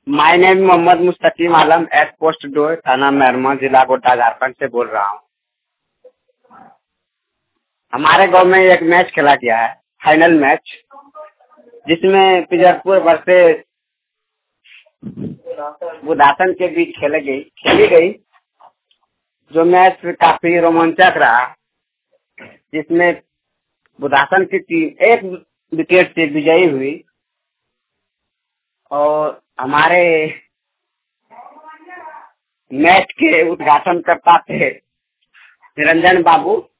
My name Mohammad Mustakim Alam eight post 2 थाना मेहरमा जिला गोड्डा झारखंड से बोल रहा हूँ। हमारे गांव में एक मैच खेला गया है, फाइनल मैच, जिसमें पिजरपुर वर्सेस बुदासन के बीच खेली गई। जो मैच काफी रोमांचक रहा, जिसमें बुदासन की टीम 1 विकेट से विजयी हुई और हमारे मैच के उद्घाटन करता थे निरंजन बाबू।